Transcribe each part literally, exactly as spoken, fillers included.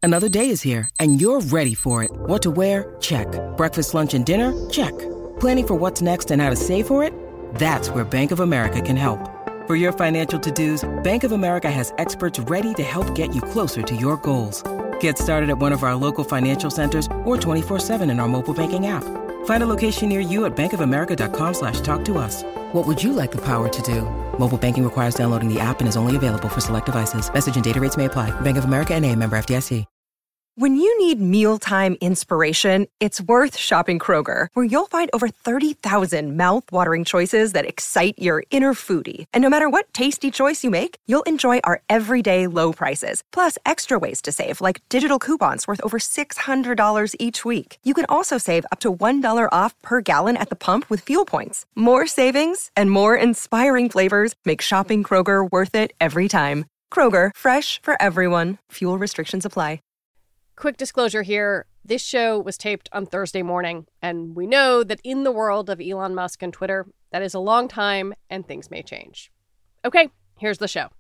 Another day is here, and you're ready for it. What to wear? Check. Breakfast, lunch, and dinner? Check. Planning for what's next and how to save for it? That's where Bank of America can help. For your financial to-dos, Bank of America has experts ready to help get you closer to your goals. Get started at one of our local financial centers or twenty-four seven in our mobile banking app. Find a location near you at bankofamerica.com slash talk to us. What would you like the power to do? Mobile banking requires downloading the app and is only available for select devices. Message and data rates may apply. Bank of America N A, member F D I C. When you need mealtime inspiration, it's worth shopping Kroger, where you'll find over thirty thousand mouth-watering choices that excite your inner foodie. And no matter what tasty choice you make, you'll enjoy our everyday low prices, plus extra ways to save, like digital coupons worth over six hundred dollars each week. You can also save up to one dollar off per gallon at the pump with fuel points. More savings and more inspiring flavors make shopping Kroger worth it every time. Kroger, fresh for everyone. Fuel restrictions apply. Quick disclosure here, this show was taped on Thursday morning, and we know that in the world of Elon Musk and Twitter, that is a long time and things may change. Okay, here's the show.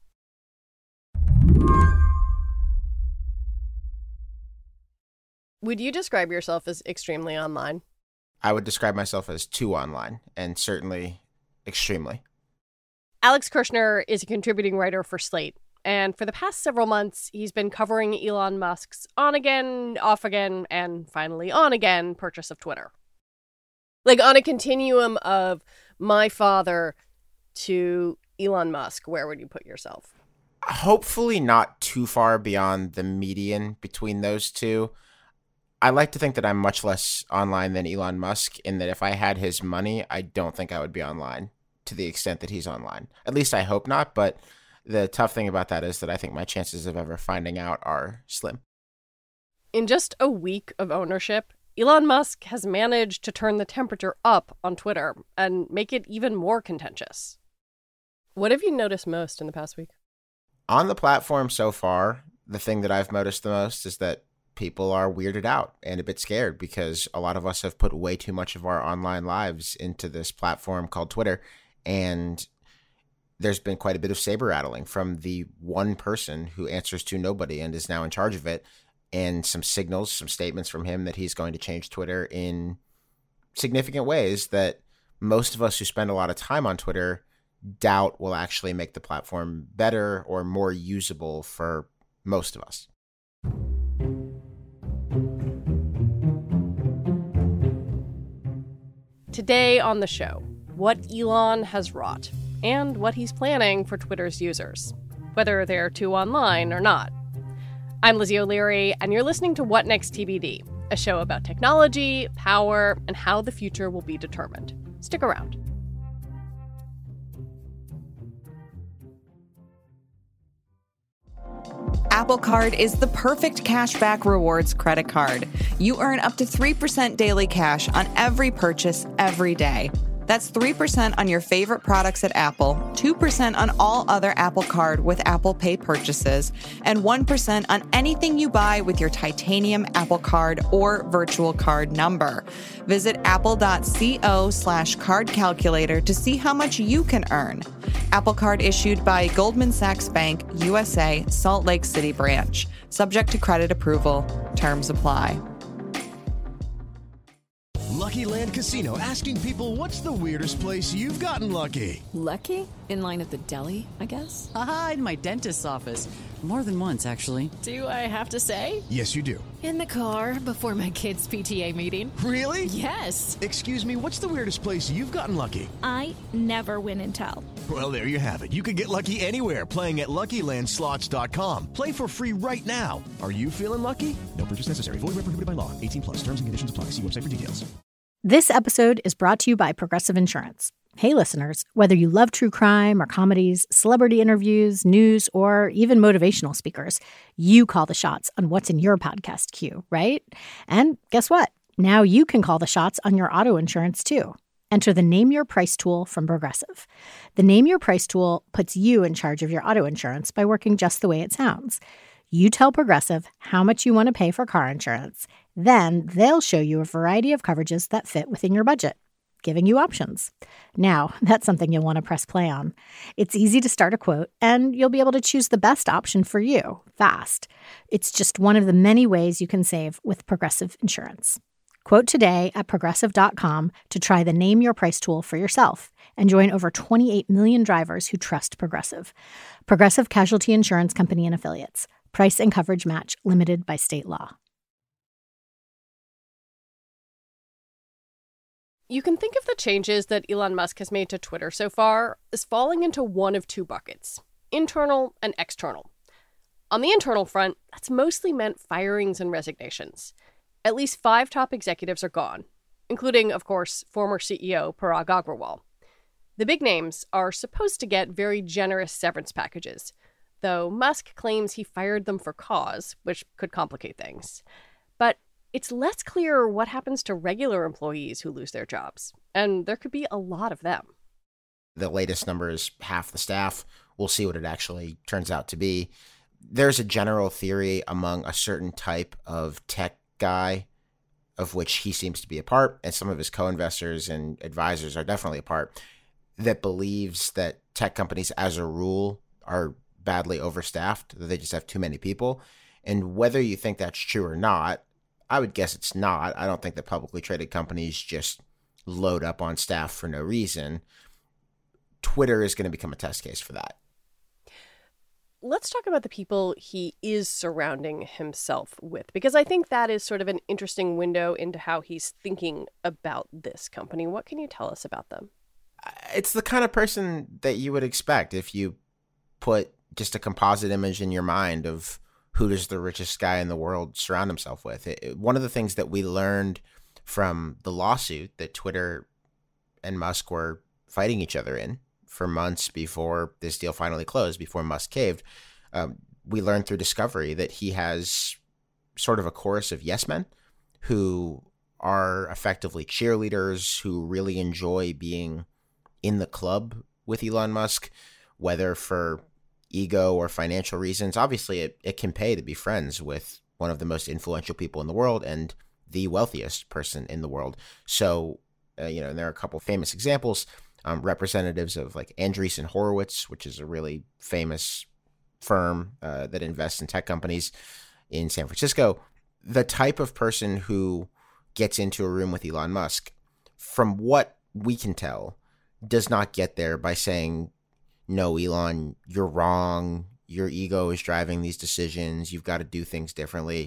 Would you describe yourself as extremely online? I would describe myself as too online, and certainly extremely. Alex Kirshner is a contributing writer for Slate. And for the past several months, he's been covering Elon Musk's on again, off again, and finally on again purchase of Twitter. Like on a continuum of my father to Elon Musk, where would you put yourself? Hopefully not too far beyond the median between those two. I like to think that I'm much less online than Elon Musk, in that if I had his money, I don't think I would be online to the extent that he's online. At least I hope not, but the tough thing about that is that I think my chances of ever finding out are slim. In just a week of ownership, Elon Musk has managed to turn the temperature up on Twitter and make it even more contentious. What have you noticed most in the past week? On the platform so far, the thing that I've noticed the most is that people are weirded out and a bit scared because a lot of us have put way too much of our online lives into this platform called Twitter, and there's been quite a bit of saber rattling from the one person who answers to nobody and is now in charge of it, and some signals, some statements from him that he's going to change Twitter in significant ways that most of us who spend a lot of time on Twitter doubt will actually make the platform better or more usable for most of us. Today on the show, what Elon has wrought and what he's planning for Twitter's users, whether they're too online or not. I'm Lizzie O'Leary, and you're listening to What Next T B D, a show about technology, power, and how the future will be determined. Stick around. Apple Card is the perfect cashback rewards credit card. You earn up to three percent daily cash on every purchase every day. That's three percent on your favorite products at Apple, two percent on all other Apple Card with Apple Pay purchases, and one percent on anything you buy with your titanium Apple Card or virtual card number. Visit apple.co slash card calculator to see how much you can earn. Apple Card issued by Goldman Sachs Bank, U S A, Salt Lake City branch. Subject to credit approval. Terms apply. Lucky Land Casino, asking people, what's the weirdest place you've gotten lucky? Lucky? In line at the deli, I guess? Aha, in my dentist's office. More than once, actually. Do I have to say? Yes, you do. In the car before my kids' P T A meeting. Really? Yes. Excuse me, what's the weirdest place you've gotten lucky? I never win and tell. Well, there you have it. You can get lucky anywhere, playing at Lucky Land Slots dot com. Play for free right now. Are you feeling lucky? No purchase necessary. Void where prohibited by law. eighteen plus. Terms and conditions apply. See website for details. This episode is brought to you by Progressive Insurance. Hey, listeners, whether you love true crime or comedies, celebrity interviews, news, or even motivational speakers, you call the shots on what's in your podcast queue, right? And guess what? Now you can call the shots on your auto insurance, too. Enter the Name Your Price tool from Progressive. The Name Your Price tool puts you in charge of your auto insurance by working just the way it sounds. You tell Progressive how much you want to pay for car insurance. Then they'll show you a variety of coverages that fit within your budget. giving you options. Now, that's something you'll want to press play on. It's easy to start a quote, and you'll be able to choose the best option for you fast. It's just one of the many ways you can save with Progressive Insurance. Quote today at progressive dot com to try the Name Your Price tool for yourself and join over twenty-eight million drivers who trust Progressive. Progressive Casualty Insurance Company and Affiliates. Price and coverage match limited by state law. You can think of the changes that Elon Musk has made to Twitter so far as falling into one of two buckets, internal and external. On the internal front, that's mostly meant firings and resignations. At least five top executives are gone, including, of course, former C E O Parag Agrawal. The big names are supposed to get very generous severance packages, though Musk claims he fired them for cause, which could complicate things. But it's less clear what happens to regular employees who lose their jobs, and there could be a lot of them. The latest number is half the staff. We'll see what it actually turns out to be. There's a general theory among a certain type of tech guy, of which he seems to be a part, and some of his co-investors and advisors are definitely a part, that believes that tech companies as a rule are badly overstaffed, that they just have too many people. And whether you think that's true or not, I would guess it's not. I don't think that publicly traded companies just load up on staff for no reason. Twitter is going to become a test case for that. Let's talk about the people he is surrounding himself with, because I think that is sort of an interesting window into how he's thinking about this company. What can you tell us about them? It's the kind of person that you would expect if you put just a composite image in your mind of who does the richest guy in the world surround himself with. It, it, one of the things that we learned from the lawsuit that Twitter and Musk were fighting each other in for months before this deal finally closed, before Musk caved, um, we learned through discovery that he has sort of a chorus of yes men who are effectively cheerleaders, who really enjoy being in the club with Elon Musk, whether for ego or financial reasons. Obviously, it, it can pay to be friends with one of the most influential people in the world and the wealthiest person in the world. So, uh, you know, and there are a couple famous examples. Um, representatives of like Andreessen Horowitz, which is a really famous firm uh, that invests in tech companies in San Francisco. The type of person who gets into a room with Elon Musk, from what we can tell, does not get there by saying, no, Elon, you're wrong. Your ego is driving these decisions. You've got to do things differently.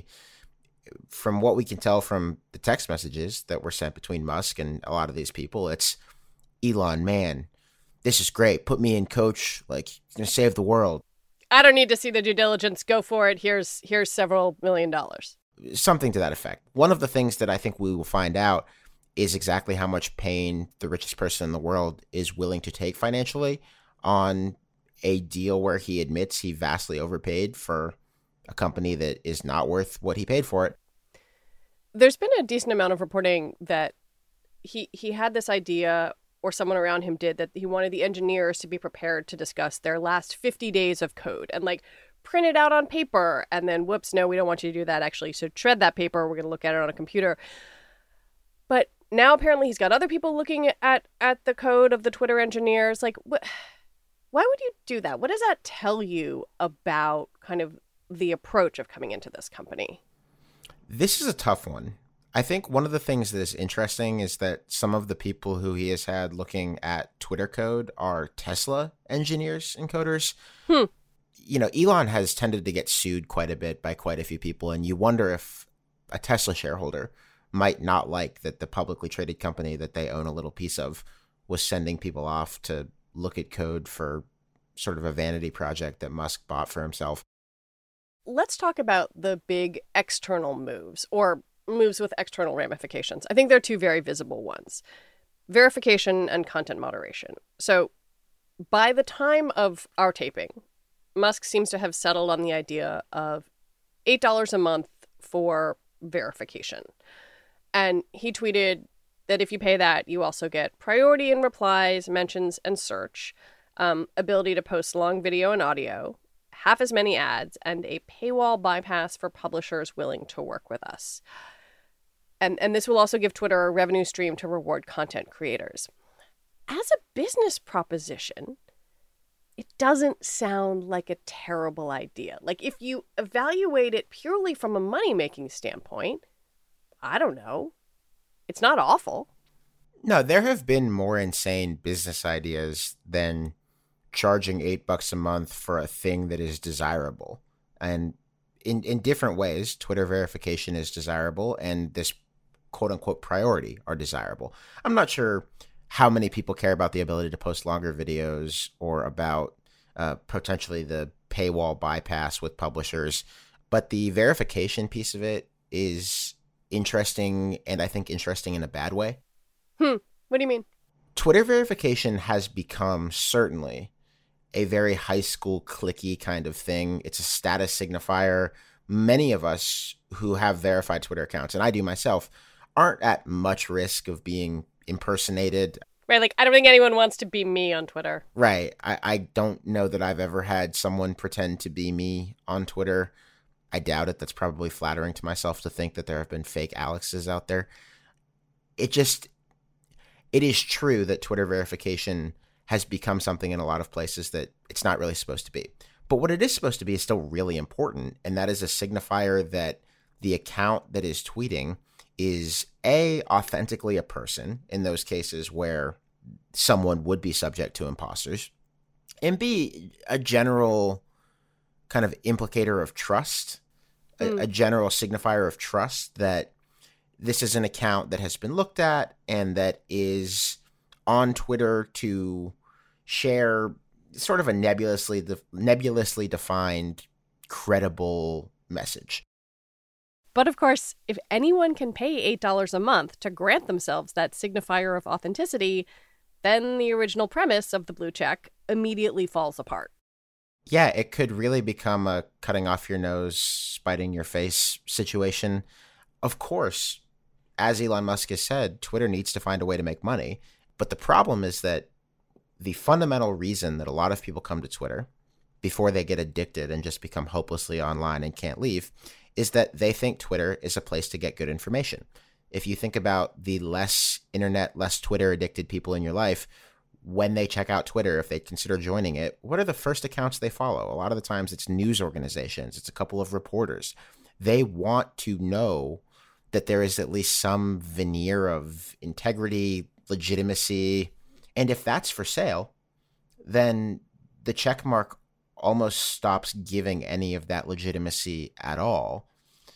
From what we can tell from the text messages that were sent between Musk and a lot of these people, it's, Elon, man, this is great. Put me in, coach. Like, you're going to save the world. I don't need to see the due diligence. Go for it. Here's here's several million dollars. Something to that effect. One of the things that I think we will find out is exactly how much pain the richest person in the world is willing to take financially on a deal where he admits he vastly overpaid for a company that is not worth what he paid for it. There's been a decent amount of reporting that he he had this idea, or someone around him did, that he wanted the engineers to be prepared to discuss their last fifty days of code and like print it out on paper. And then, whoops, no, we don't want you to do that, actually. So shred that paper. We're going to look at it on a computer. But now apparently he's got other people looking at, at the code of the Twitter engineers. Like, wh- why would you do that? What does that tell you about kind of the approach of coming into this company? This is a tough one. I think one of the things that is interesting is that some of the people who he has had looking at Twitter code are Tesla engineers and coders. Hmm. You know, Elon has tended to get sued quite a bit by quite a few people, and you wonder if a Tesla shareholder might not like that the publicly traded company that they own a little piece of was sending people off to look at code for sort of a vanity project that Musk bought for himself. Let's talk about the big external moves, or moves with external ramifications. I think there are two very visible ones: verification and content moderation. So by the time of our taping, Musk seems to have settled on the idea of eight dollars a month for verification. And he tweeted that if you pay that, you also get priority in replies, mentions, and search, um, ability to post long video and audio, half as many ads, and a paywall bypass for publishers willing to work with us. And, and this will also give Twitter a revenue stream to reward content creators. As a business proposition, it doesn't sound like a terrible idea. Like, if you evaluate it purely from a money-making standpoint, I don't know. It's not awful. No, there have been more insane business ideas than charging eight bucks a month for a thing that is desirable. And in, in different ways, Twitter verification is desirable, and this quote-unquote priority are desirable. I'm not sure how many people care about the ability to post longer videos or about uh, potentially the paywall bypass with publishers. But the verification piece of it is interesting, and I think interesting in a bad way. Hmm. What do you mean? Twitter verification has become certainly a very high school cliquey kind of thing. It's a status signifier. Many of us who have verified Twitter accounts, and I do myself, aren't at much risk of being impersonated. Right, like, I don't think anyone wants to be me on Twitter. Right. I, I don't know that I've ever had someone pretend to be me on Twitter. I doubt it. That's probably flattering to myself to think that there have been fake Alexes out there. It just, it is true that Twitter verification has become something in a lot of places that it's not really supposed to be. But what it is supposed to be is still really important, and that is a signifier that the account that is tweeting is A, authentically a person in those cases where someone would be subject to imposters, and B, a general kind of implicator of trust, mm. a, a general signifier of trust that this is an account that has been looked at and that is on Twitter to share sort of a nebulously de- nebulously defined, credible message. But of course, if anyone can pay eight dollars a month to grant themselves that signifier of authenticity, then the original premise of the blue check immediately falls apart. Yeah, it could really become a cutting off your nose, spiting your face situation. Of course, as Elon Musk has said, Twitter needs to find a way to make money. But the problem is that the fundamental reason that a lot of people come to Twitter before they get addicted and just become hopelessly online and can't leave is that they think Twitter is a place to get good information. If you think about the less internet, less Twitter addicted people in your life, when they check out Twitter, if they consider joining it, what are the first accounts they follow? A lot of the times it's news organizations. It's a couple of reporters. They want to know that there is at least some veneer of integrity, legitimacy. And if that's for sale, then the check mark almost stops giving any of that legitimacy at all.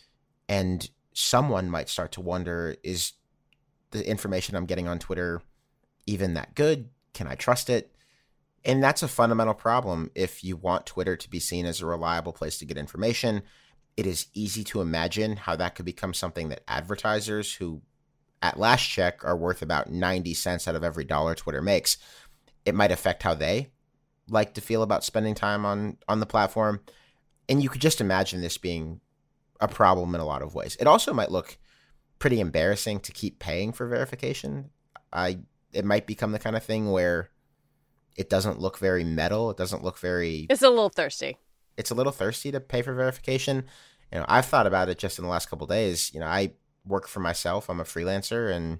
And someone might start to wonder, is the information I'm getting on Twitter even that good? Can I trust it? And that's a fundamental problem if you want Twitter to be seen as a reliable place to get information. It is easy to imagine how that could become something that advertisers, who at last check are worth about ninety cents out of every dollar Twitter makes, it might affect how they like to feel about spending time on, on the platform. And you could just imagine this being a problem in a lot of ways. It also might look pretty embarrassing to keep paying for verification. I It might become the kind of thing where it doesn't look very metal. It doesn't look very... It's a little thirsty. It's a little thirsty to pay for verification. You know, I've thought about it just in the last couple of days. You know, I work for myself. I'm a freelancer, and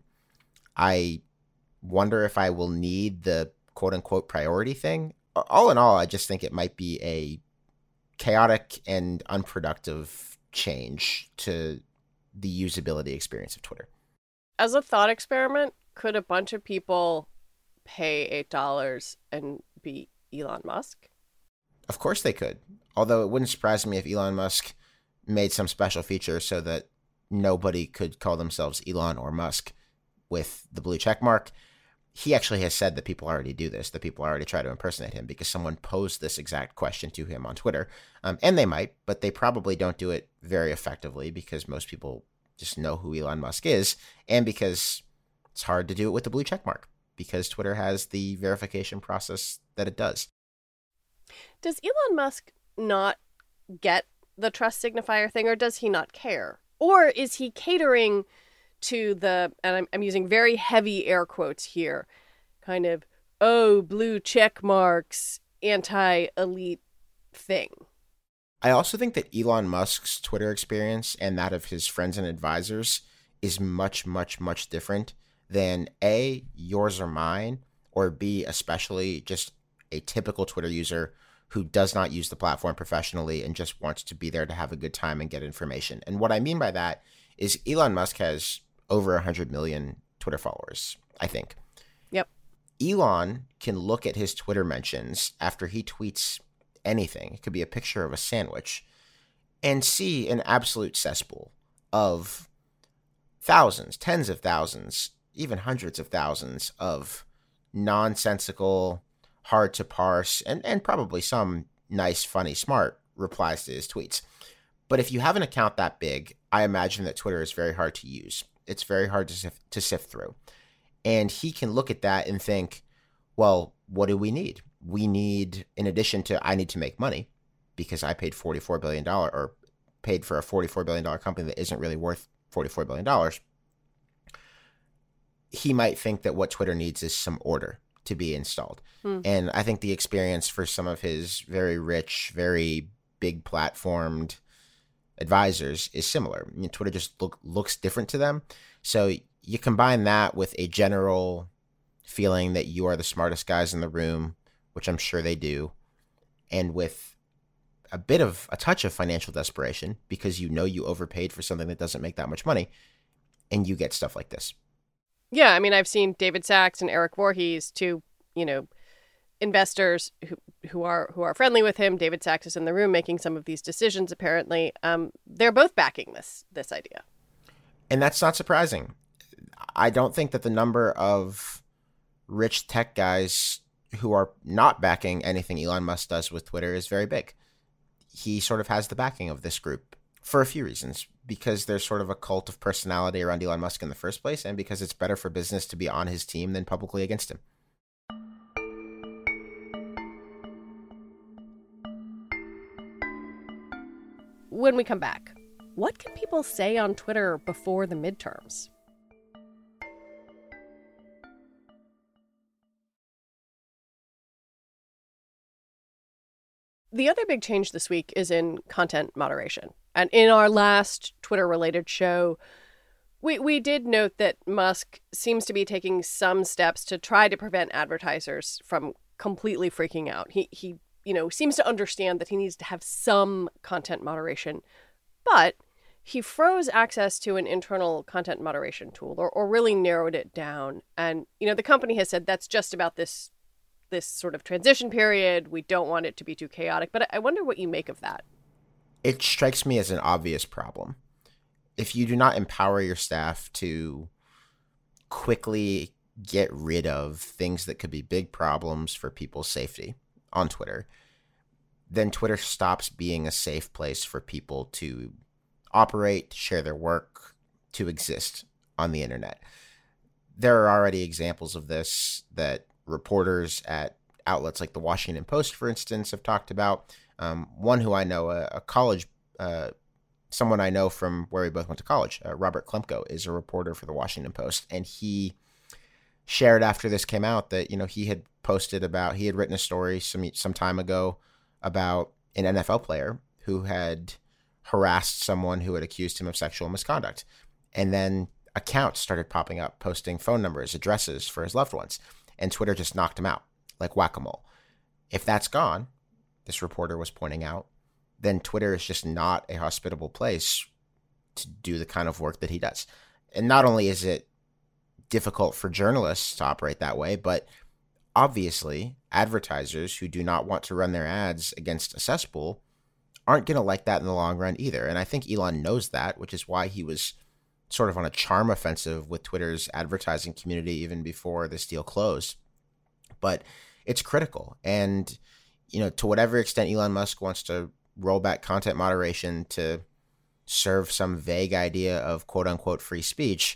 I wonder if I will need the quote-unquote priority thing. All in all, I just think it might be a chaotic and unproductive change to the usability experience of Twitter. As a thought experiment, could a bunch of people pay eight dollars and be Elon Musk? Of course they could. Although it wouldn't surprise me if Elon Musk made some special feature so that nobody could call themselves Elon or Musk with the blue check mark. He actually has said that people already do this, that people already try to impersonate him because someone posed this exact question to him on Twitter. Um, and they might, but they probably don't do it very effectively because most people just know who Elon Musk is, and because it's hard to do it with the blue check mark because Twitter has the verification process that it does. Does Elon Musk not get the trust signifier thing, or does he not care? Or is he catering to the, and I'm, I'm using very heavy air quotes here, kind of, oh, blue check marks, anti-elite thing? I also think that Elon Musk's Twitter experience and that of his friends and advisors is much, much, much different than A, yours or mine, or B, especially just a typical Twitter user who does not use the platform professionally and just wants to be there to have a good time and get information. And what I mean by that is Elon Musk has over one hundred million Twitter followers, I think. Yep. Elon can look at his Twitter mentions after he tweets anything. It could be a picture of a sandwich, and see an absolute cesspool of thousands, tens of thousands, even hundreds of thousands of nonsensical, hard to parse, and, and probably some nice, funny, smart replies to his tweets. But if you have an account that big, I imagine that Twitter is very hard to use. It's very hard to sift, to sift through. And he can look at that and think, well, what do we need? We need, in addition to, I need to make money because I paid forty-four billion dollars or paid for a forty-four billion dollars company that isn't really worth forty-four billion dollars. He might think that what Twitter needs is some order to be installed. Hmm. And I think the experience for some of his very rich, very big platformed advisors is similar. I mean, Twitter just look, looks different to them. So you combine that with a general feeling that you are the smartest guys in the room, which I'm sure they do, and with a bit of a touch of financial desperation because you know you overpaid for something that doesn't make that much money, and you get stuff like this. Yeah, I mean, I've seen David Sachs and Eric Voorhees, two, you know, investors who who are who are friendly with him. David Sachs is in the room making some of these decisions, apparently. Um, they're both backing this this idea. And that's not surprising. I don't think that the number of rich tech guys who are not backing anything Elon Musk does with Twitter is very big. He sort of has the backing of this group for a few reasons. Because there's sort of a cult of personality around Elon Musk in the first place, and because it's better for business to be on his team than publicly against him. When we come back, what can people say on Twitter before the midterms? The other big change this week is in content moderation. And in our last Twitter-related show, we, we did note that Musk seems to be taking some steps to try to prevent advertisers from completely freaking out. He, he you know, seems to understand that he needs to have some content moderation, but he froze access to an internal content moderation tool or, or really narrowed it down. And, you know, the company has said that's just about this this sort of transition period. We don't want it to be too chaotic. But I wonder what you make of that. It strikes me as an obvious problem. If you do not empower your staff to quickly get rid of things that could be big problems for people's safety on Twitter, then Twitter stops being a safe place for people to operate, to share their work, to exist on the internet. There are already examples of this that reporters at outlets like the Washington Post, for instance, have talked about. Um, one who I know, a, a college, uh, someone I know from where we both went to college, uh, Robert Klemko, is a reporter for the Washington Post. And he shared after this came out that, you know, he had posted about, he had written a story some, some time ago about an N F L player who had harassed someone who had accused him of sexual misconduct. And then accounts started popping up, posting phone numbers, addresses for his loved ones. And Twitter just knocked him out like whack-a-mole. If that's gone, this reporter was pointing out, then Twitter is just not a hospitable place to do the kind of work that he does. And not only is it difficult for journalists to operate that way, but obviously advertisers who do not want to run their ads against a cesspool aren't going to like that in the long run either. And I think Elon knows that, which is why he was sort of on a charm offensive with Twitter's advertising community even before this deal closed. But it's critical. And, you know, to whatever extent Elon Musk wants to roll back content moderation to serve some vague idea of quote unquote free speech,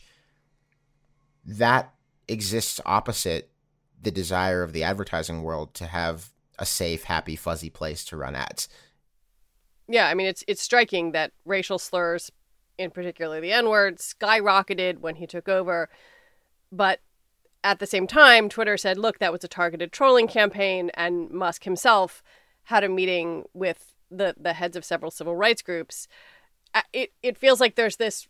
that exists opposite the desire of the advertising world to have a safe, happy, fuzzy place to run ads. Yeah, I mean, it's it's striking that racial slurs, in particular the N-word, skyrocketed when he took over. But at the same time, Twitter said, look, that was a targeted trolling campaign. And Musk himself had a meeting with the, the heads of several civil rights groups. It, it feels like there's this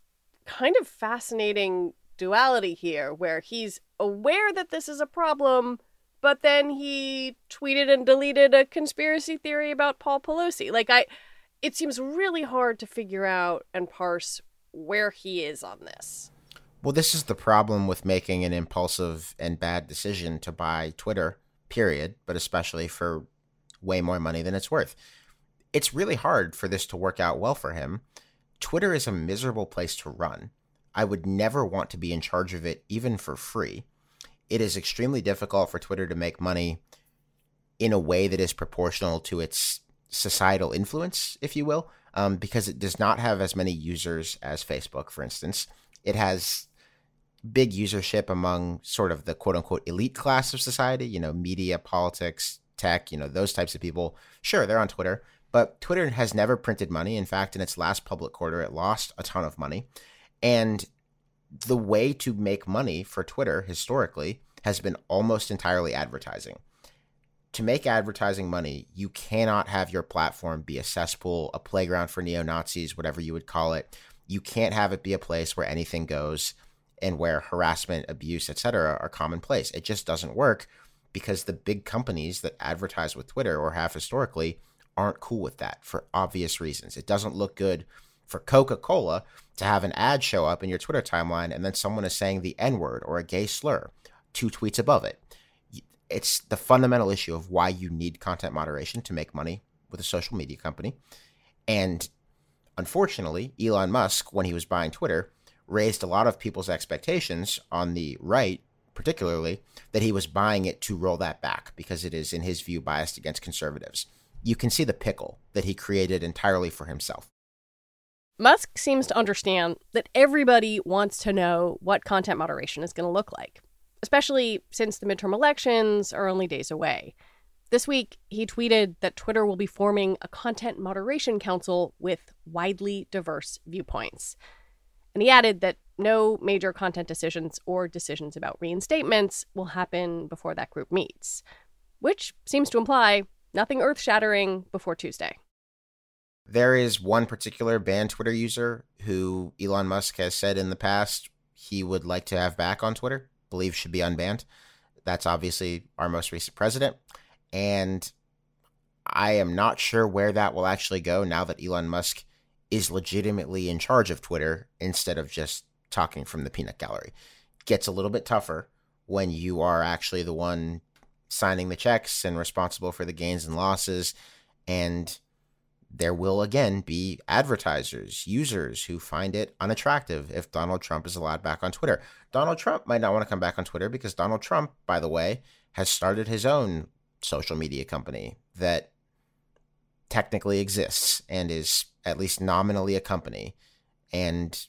kind of fascinating duality here where he's aware that this is a problem, but then he tweeted and deleted a conspiracy theory about Paul Pelosi. Like, I, it seems really hard to figure out and parse where he is on this. Well, this is the problem with making an impulsive and bad decision to buy Twitter, period, but especially for way more money than it's worth. It's really hard for this to work out well for him. Twitter is a miserable place to run. I would never want to be in charge of it, even for free. It is extremely difficult for Twitter to make money in a way that is proportional to its societal influence, if you will, um, because it does not have as many users as Facebook, for instance. It has big usership among sort of the quote-unquote elite class of society, you know, media, politics, tech, you know, those types of people. Sure, they're on Twitter, but Twitter has never printed money. In fact, in its last public quarter, it lost a ton of money. And the way to make money for Twitter historically has been almost entirely advertising. To make advertising money, you cannot have your platform be a cesspool, a playground for neo-Nazis, whatever you would call it. You can't have it be a place where anything goes and where harassment, abuse, et cetera are commonplace. It just doesn't work because the big companies that advertise with Twitter or have historically aren't cool with that for obvious reasons. It doesn't look good for Coca-Cola to have an ad show up in your Twitter timeline and then someone is saying the N-word or a gay slur two tweets above it. It's the fundamental issue of why you need content moderation to make money with a social media company. And unfortunately, Elon Musk, when he was buying Twitter, raised a lot of people's expectations on the right, particularly, that he was buying it to roll that back because it is, in his view, biased against conservatives. You can see the pickle that he created entirely for himself. Musk seems to understand that everybody wants to know what content moderation is going to look like, especially since the midterm elections are only days away. This week, he tweeted that Twitter will be forming a content moderation council with widely diverse viewpoints. And he added that no major content decisions or decisions about reinstatements will happen before that group meets, which seems to imply nothing earth-shattering before Tuesday. There is one particular banned Twitter user who Elon Musk has said in the past he would like to have back on Twitter, believes should be unbanned. That's obviously our most recent president. And I am not sure where that will actually go now that Elon Musk is legitimately in charge of Twitter instead of just talking from the peanut gallery. It gets a little bit tougher when you are actually the one signing the checks and responsible for the gains and losses. And there will again be advertisers, users who find it unattractive if Donald Trump is allowed back on Twitter. Donald Trump might not want to come back on Twitter because Donald Trump, by the way, has started his own social media company that technically exists and is at least nominally a company. And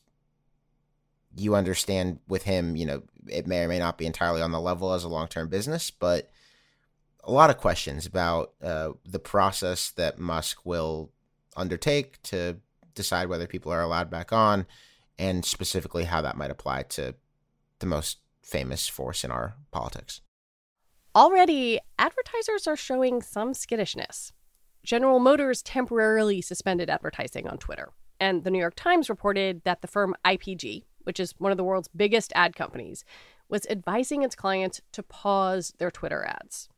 you understand with him, you know, it may or may not be entirely on the level as a long-term business, but a lot of questions about uh, the process that Musk will undertake to decide whether people are allowed back on, and specifically how that might apply to the most famous force in our politics. Already, advertisers are showing some skittishness. General Motors temporarily suspended advertising on Twitter, and the New York Times reported that the firm I P G, which is one of the world's biggest ad companies, was advising its clients to pause their Twitter ads.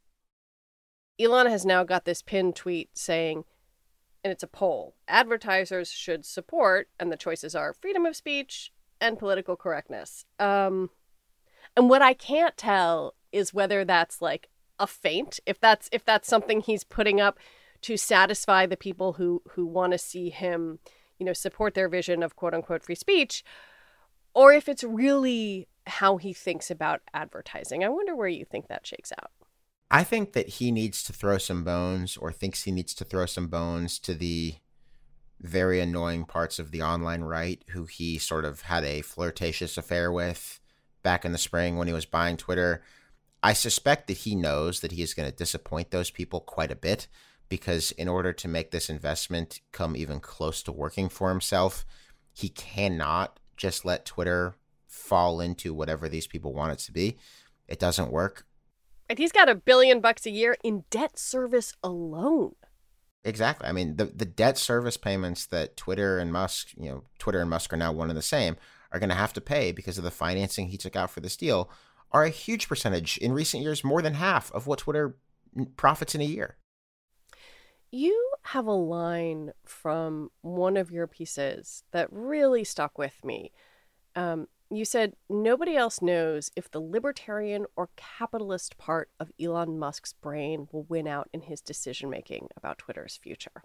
Elon has now got this pinned tweet saying, and it's a poll, advertisers should support, and the choices are freedom of speech and political correctness. Um, and what I can't tell is whether that's like a feint, if that's if that's something he's putting up to satisfy the people who who want to see him, you know, support their vision of quote unquote free speech, or if it's really how he thinks about advertising. I wonder where you think that shakes out. I think that he needs to throw some bones, or thinks he needs to throw some bones to the very annoying parts of the online right who he sort of had a flirtatious affair with back in the spring when he was buying Twitter. I suspect that he knows that he is going to disappoint those people quite a bit, because in order to make this investment come even close to working for himself, he cannot just let Twitter fall into whatever these people want it to be. It doesn't work. And he's got a billion bucks a year in debt service alone. Exactly. I mean, the, the debt service payments that Twitter and Musk, you know, Twitter and Musk are now one and the same, are going to have to pay because of the financing he took out for this deal are a huge percentage. In recent years, more than half of what Twitter profits in a year. You have a line from one of your pieces that really stuck with me. Um, you said, nobody else knows if the libertarian or capitalist part of Elon Musk's brain will win out in his decision-making about Twitter's future.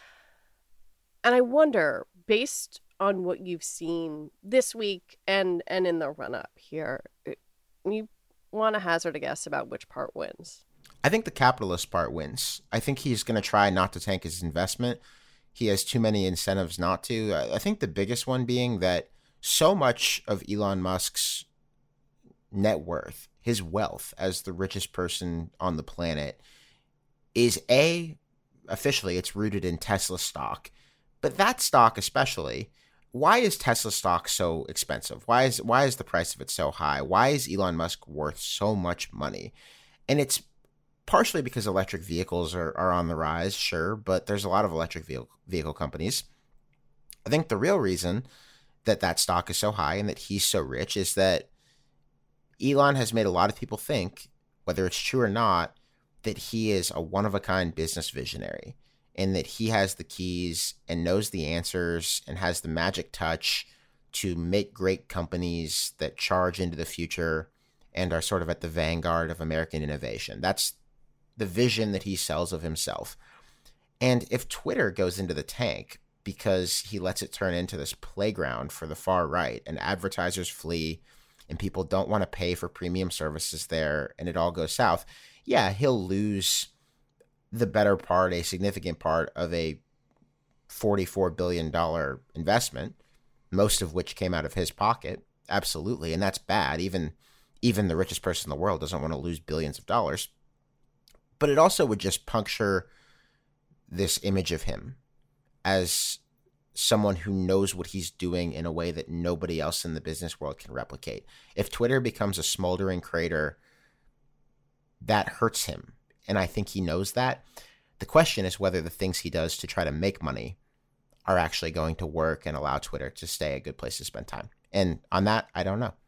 And I wonder, based on what you've seen this week and, and in the run-up here, you want to hazard a guess about which part wins? I think the capitalist part wins. I think he's going to try not to tank his investment. He has too many incentives not to. I think the biggest one being that so much of Elon Musk's net worth, his wealth as the richest person on the planet, is A, officially it's rooted in Tesla stock. But that stock especially, why is Tesla stock so expensive? Why is why is the price of it so high? Why is Elon Musk worth so much money? And it's partially because electric vehicles are, are on the rise, sure, but there's a lot of electric vehicle, vehicle companies. I think the real reason that that stock is so high and that he's so rich is that Elon has made a lot of people think, whether it's true or not, that he is a one-of-a-kind business visionary and that he has the keys and knows the answers and has the magic touch to make great companies that charge into the future and are sort of at the vanguard of American innovation. That's the vision that he sells of himself. And if Twitter goes into the tank because he lets it turn into this playground for the far right and advertisers flee and people don't want to pay for premium services there and it all goes south, yeah, he'll lose the better part, a significant part of a forty-four billion dollars investment, most of which came out of his pocket. Absolutely. And that's bad. Even, even the richest person in the world doesn't want to lose billions of dollars. But it also would just puncture this image of him as someone who knows what he's doing in a way that nobody else in the business world can replicate. If Twitter becomes a smoldering crater, that hurts him. And I think he knows that. The question is whether the things he does to try to make money are actually going to work and allow Twitter to stay a good place to spend time. And on that, I don't know.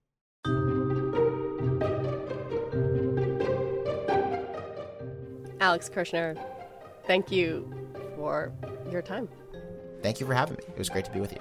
Alex Kirshner, thank you for your time. Thank you for having me. It was great to be with you.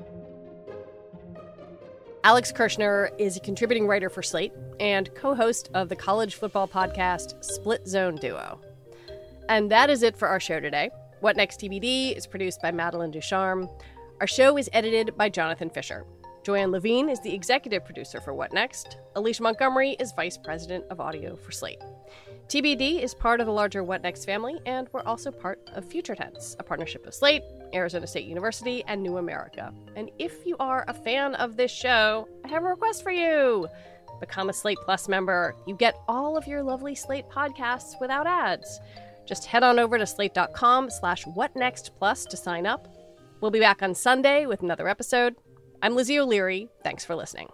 Alex Kirshner is a contributing writer for Slate and co-host of the college football podcast Split Zone Duo. And that is it for our show today. What Next T B D is produced by Madeline Ducharme. Our show is edited by Jonathan Fisher. Joanne Levine is the executive producer for What Next. Alicia Montgomery is vice president of audio for Slate. T B D is part of the larger What Next family, and we're also part of Future Tense, a partnership of Slate, Arizona State University, and New America. And if you are a fan of this show, I have a request for you. Become a Slate Plus member. You get all of your lovely Slate podcasts without ads. Just head on over to slate.com slash whatnextplus to sign up. We'll be back on Sunday with another episode. I'm Lizzie O'Leary. Thanks for listening.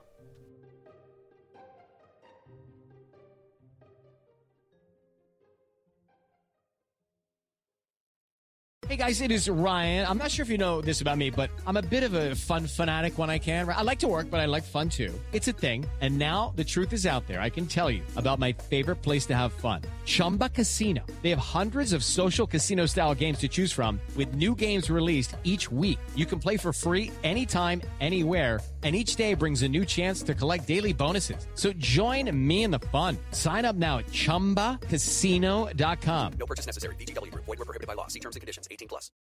Hey guys, it is Ryan. I'm not sure if you know this about me, but I'm a bit of a fun fanatic when I can. I like to work, but I like fun too. It's a thing. And now the truth is out there. I can tell you about my favorite place to have fun. Chumba Casino. They have hundreds of social casino style games to choose from with new games released each week. You can play for free anytime, anywhere. And each day brings a new chance to collect daily bonuses. So join me in the fun. Sign up now at chumba casino dot com. No purchase necessary. V G W Group. Void where prohibited by law. See terms and conditions. eighteen plus.